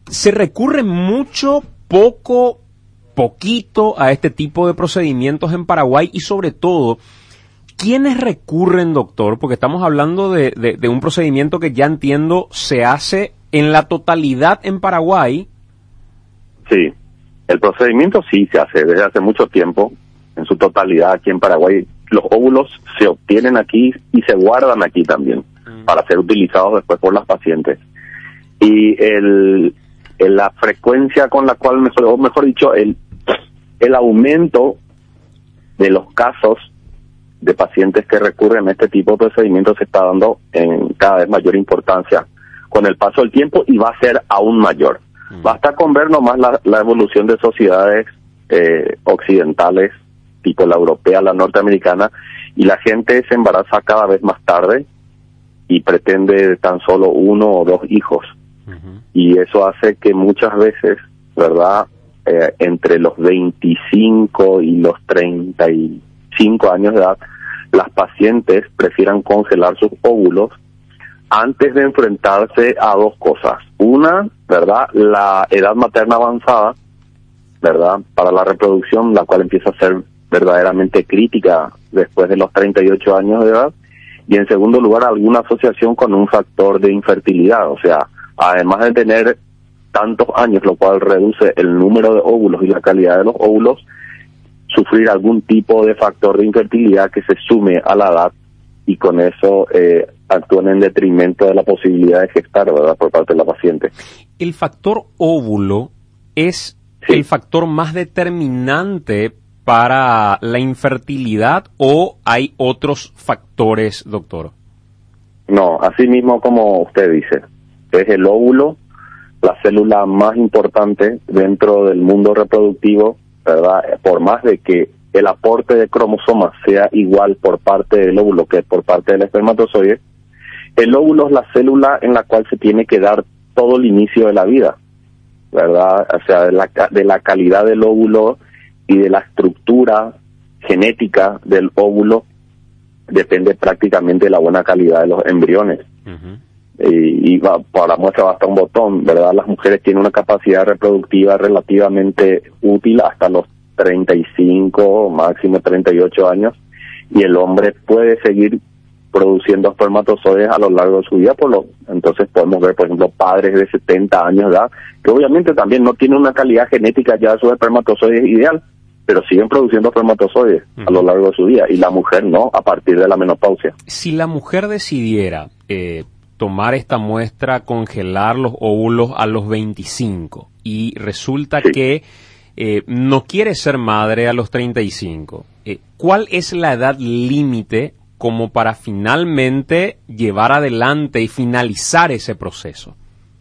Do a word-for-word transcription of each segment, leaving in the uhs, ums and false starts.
¿Se recurre mucho, poco, poquito a este tipo de procedimientos en Paraguay? Y sobre todo, ¿quiénes recurren, doctor? Porque estamos hablando de, de, de un procedimiento que ya entiendo se hace en la totalidad en Paraguay. Sí, el procedimiento sí se hace desde hace mucho tiempo, en su totalidad aquí en Paraguay. Los óvulos se obtienen aquí y se guardan aquí también, mm. para ser utilizados después por las pacientes. Y el, el la frecuencia con la cual, mejor, o mejor dicho, el, el aumento de los casos de pacientes que recurren a este tipo de procedimientos se está dando en cada vez mayor importancia con el paso del tiempo y va a ser aún mayor. Mm. Basta con ver nomás la, la evolución de sociedades eh, occidentales, tipo la europea, la norteamericana, y la gente se embaraza cada vez más tarde y pretende tan solo uno o dos hijos. Uh-huh. Y eso hace que muchas veces, ¿verdad?, eh, entre los veinticinco y los treinta y cinco años de edad, las pacientes prefieran congelar sus óvulos antes de enfrentarse a dos cosas. Una, ¿verdad?, la edad materna avanzada, ¿verdad?, para la reproducción, la cual empieza a ser verdaderamente crítica después de los treinta y ocho años de edad. Y en segundo lugar, alguna asociación con un factor de infertilidad. O sea, además de tener tantos años, lo cual reduce el número de óvulos y la calidad de los óvulos, sufrir algún tipo de factor de infertilidad que se sume a la edad y con eso eh, actúan en detrimento de la posibilidad de gestar, ¿verdad?, por parte de la paciente. ¿El factor óvulo es sí. el factor más determinante para la infertilidad o hay otros factores, doctor? No, así mismo como usted dice, es el óvulo, la célula más importante dentro del mundo reproductivo, ¿verdad? Por más de que el aporte de cromosomas sea igual por parte del óvulo que por parte del espermatozoide, el óvulo es la célula en la cual se tiene que dar todo el inicio de la vida, ¿verdad? O sea, de la, de la calidad del óvulo y de la estructura genética del óvulo depende prácticamente de la buena calidad de los embriones. Uh-huh. Y, y va, para muestra basta un botón, ¿verdad? Las mujeres tienen una capacidad reproductiva relativamente útil hasta los treinta y cinco, máximo treinta y ocho años, y el hombre puede seguir produciendo espermatozoides a lo largo de su vida. Por lo entonces podemos ver, por ejemplo, padres de setenta años de edad, que obviamente también no tienen una calidad genética ya de sus espermatozoides ideal, pero siguen produciendo espermatozoides uh-huh. a lo largo de su vida, y la mujer no, a partir de la menopausia. Si la mujer decidiera eh, tomar esta muestra, congelar los óvulos a los veinticinco, y resulta sí. que eh, no quiere ser madre a los treinta y cinco, eh, ¿cuál es la edad límite como para finalmente llevar adelante y finalizar ese proceso?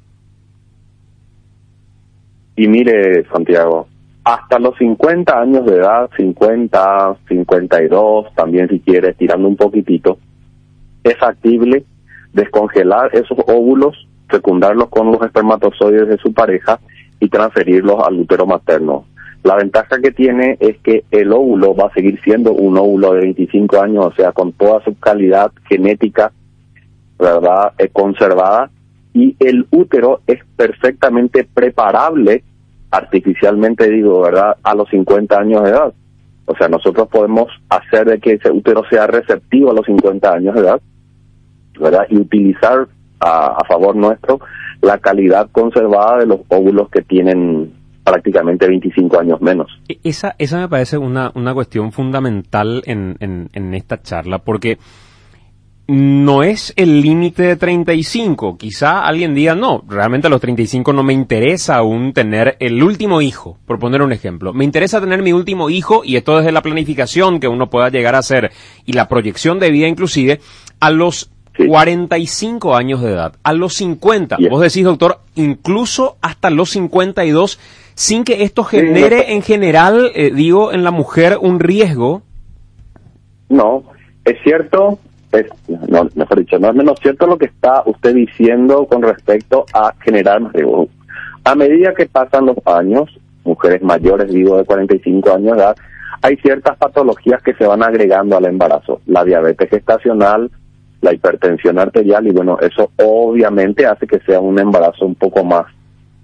Y mire, Santiago, hasta los cincuenta años de edad, cincuenta, cincuenta y dos, también si quieres, tirando un poquitito, es factible descongelar esos óvulos, fecundarlos con los espermatozoides de su pareja y transferirlos al útero materno. La ventaja que tiene es que el óvulo va a seguir siendo un óvulo de veinticinco años, o sea, con toda su calidad genética, ¿verdad?, eh, conservada, y el útero es perfectamente preparable, artificialmente digo, ¿verdad?, a los cincuenta años de edad. O sea, nosotros podemos hacer de que ese útero sea receptivo a los cincuenta años de edad, ¿verdad?, y utilizar a, a favor nuestro la calidad conservada de los óvulos que tienen prácticamente veinticinco años menos. Esa esa me parece una, una cuestión fundamental en, en, en esta charla, porque no es el límite de treinta y cinco. Quizá alguien diga, no, realmente a los treinta y cinco no me interesa aún tener el último hijo, por poner un ejemplo. Me interesa tener mi último hijo, y esto desde la planificación que uno pueda llegar a hacer y la proyección de vida inclusive, a los sí. cuarenta y cinco años de edad, a los cincuenta. Yeah. Vos decís, doctor, incluso hasta los cincuenta y dos, sin que esto genere sí, no, en general, eh, digo, en la mujer un riesgo. No, es cierto. Es, no, mejor dicho, no es menos cierto lo que está usted diciendo con respecto a generar más riesgo. A medida que pasan los años, mujeres mayores, digo, de cuarenta y cinco años de edad, hay ciertas patologías que se van agregando al embarazo. La diabetes gestacional, la hipertensión arterial, y bueno, eso obviamente hace que sea un embarazo un poco más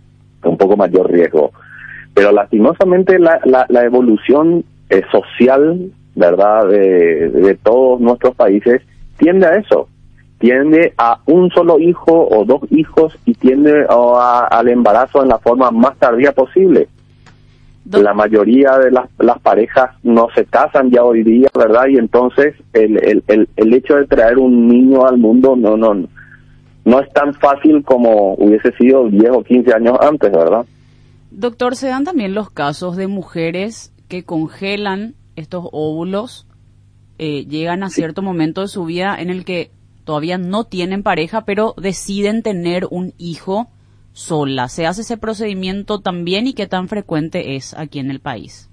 un poco mayor riesgo. Pero lastimosamente la, la, la evolución eh, social, ¿verdad?, de, de todos nuestros países tiende a eso, tiende a un solo hijo o dos hijos y tiende a, al embarazo en la forma más tardía posible. La mayoría de las, las parejas no se casan ya hoy día, ¿verdad? Y entonces el, el, el, el hecho de traer un niño al mundo no, no, no es tan fácil como hubiese sido diez o quince años antes, ¿verdad? Doctor, ¿se dan también los casos de mujeres que congelan estos óvulos, eh, llegan a cierto sí. momento de su vida en el que todavía no tienen pareja, pero deciden tener un hijo sola? ¿Se hace ese procedimiento también y qué tan frecuente es aquí en el país?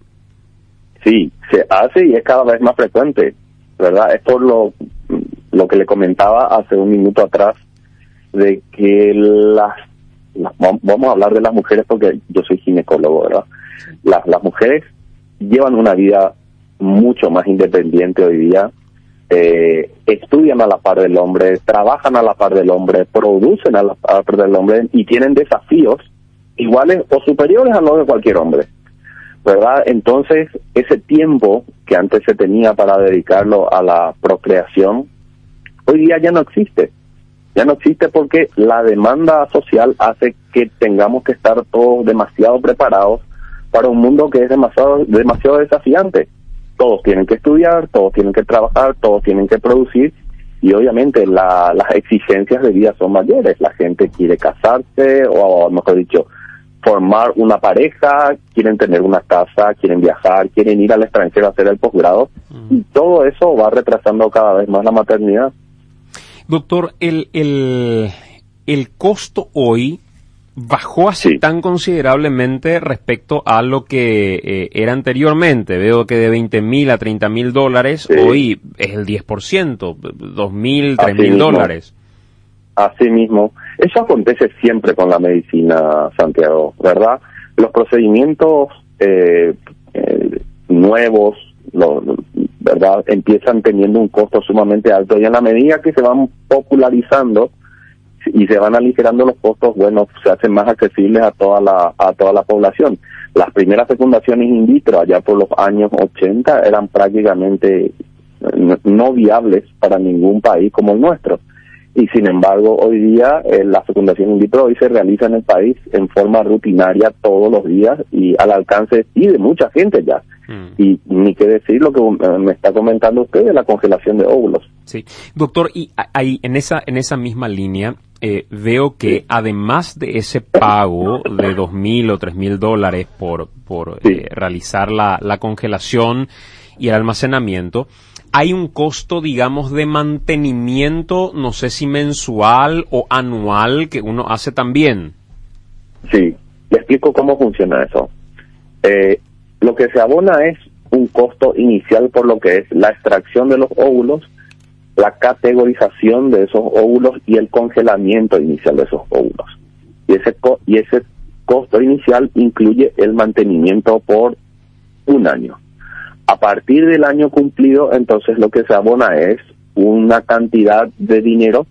Sí, se hace y es cada vez más frecuente, ¿verdad? Es por lo, lo que le comentaba hace un minuto atrás, de que las, las vamos a hablar de las mujeres porque yo soy ginecólogo, ¿verdad? Sí. Las, las mujeres llevan una vida mucho más independiente hoy día, eh, estudian a la par del hombre, trabajan a la par del hombre, producen a la par del hombre y tienen desafíos iguales o superiores a los de cualquier hombre, ¿verdad? Entonces, ese tiempo que antes se tenía para dedicarlo a la procreación, hoy día ya no existe. Ya no existe porque la demanda social hace que tengamos que estar todos demasiado preparados para un mundo que es demasiado, demasiado desafiante. Todos tienen que estudiar, todos tienen que trabajar, todos tienen que producir y obviamente la, las exigencias de vida son mayores. La gente quiere casarse o, mejor dicho, formar una pareja, quieren tener una casa, quieren viajar, quieren ir al extranjero a hacer el posgrado mm. y todo eso va retrasando cada vez más la maternidad. Doctor, el, el, el costo hoy bajó así sí. tan considerablemente respecto a lo que eh, era anteriormente. Veo que de veinte mil a treinta mil dólares, sí. hoy es el diez por ciento, dos mil, tres mil dólares. Así mismo. Eso acontece siempre con la medicina, Santiago, ¿verdad? Los procedimientos eh, eh, nuevos, lo, ¿verdad?, empiezan teniendo un costo sumamente alto y en la medida que se van popularizando y se van aligerando los costos, bueno, se hacen más accesibles a toda la a toda la población. Las primeras fecundaciones in vitro allá por los años ochenta eran prácticamente no viables para ningún país como el nuestro. Y sin embargo, hoy día eh, la fecundación in vitro hoy se realiza en el país en forma rutinaria todos los días y al alcance y de mucha gente ya. Mm. Y ni qué decir lo que uh, me está comentando usted de la congelación de óvulos. Sí, doctor, y ahí en esa en esa misma línea eh, veo que sí. además de ese pago de dos mil o tres mil dólares por por sí. eh, realizar la la congelación y el almacenamiento, hay un costo, digamos, de mantenimiento, no sé si mensual o anual, que uno hace también. Sí, le explico cómo funciona eso. Eh, lo que se abona es un costo inicial por lo que es la extracción de los óvulos, la categorización de esos óvulos y el congelamiento inicial de esos óvulos. Y ese, co- y ese costo inicial incluye el mantenimiento por un año. A partir del año cumplido, entonces lo que se abona es una cantidad de dinero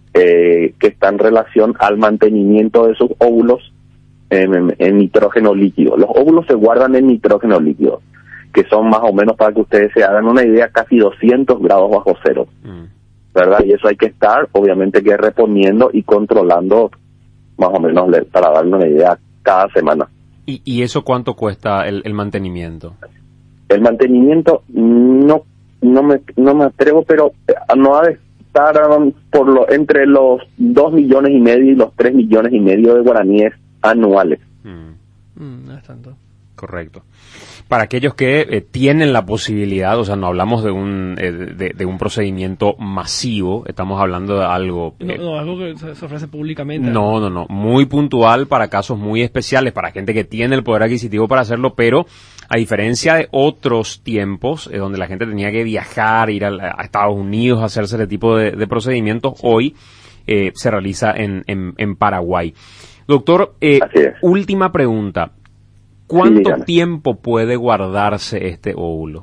eh, que está en relación al mantenimiento de esos óvulos en, en, en nitrógeno líquido. Los óvulos se guardan en nitrógeno líquido, que son más o menos, para que ustedes se hagan una idea, casi doscientos grados bajo cero, mm. ¿verdad? Y eso hay que estar, obviamente, que reponiendo y controlando, más o menos, para darle una idea, cada semana. ¿Y, y eso cuánto cuesta el, el mantenimiento? El mantenimiento no no me no me atrevo, pero no ha de estar um, por lo entre los dos millones y medio y los tres millones y medio de guaraníes anuales. Mm. Mm, no es tanto. Correcto. Para aquellos que eh, tienen la posibilidad, o sea, no hablamos de un eh, de, de un procedimiento masivo, estamos hablando de algo... Eh, no, no, algo que se, se ofrece públicamente. No, no, no, muy puntual para casos muy especiales, para gente que tiene el poder adquisitivo para hacerlo, pero a diferencia de otros tiempos, eh, donde la gente tenía que viajar, ir a, a Estados Unidos a hacerse ese tipo de, de procedimientos, hoy eh, se realiza en, en, en Paraguay. Doctor, eh, última pregunta. ¿Cuánto sí, tiempo puede guardarse este óvulo?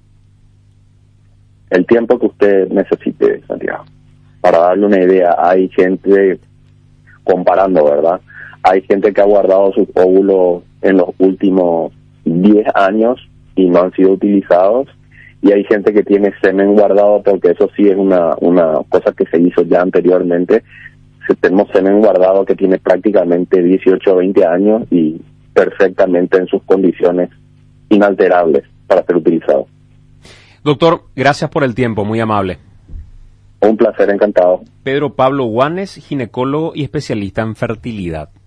El tiempo que usted necesite, Santiago. Para darle una idea, hay gente comparando, ¿verdad? Hay gente que ha guardado sus óvulos en los últimos diez años y no han sido utilizados. Y hay gente que tiene semen guardado, porque eso sí es una, una cosa que se hizo ya anteriormente. Si tenemos semen guardado que tiene prácticamente dieciocho o veinte años y perfectamente en sus condiciones inalterables para ser utilizado. Doctor, gracias por el tiempo, muy amable. Un placer, encantado. Pedro Pablo Guanes, ginecólogo y especialista en fertilidad.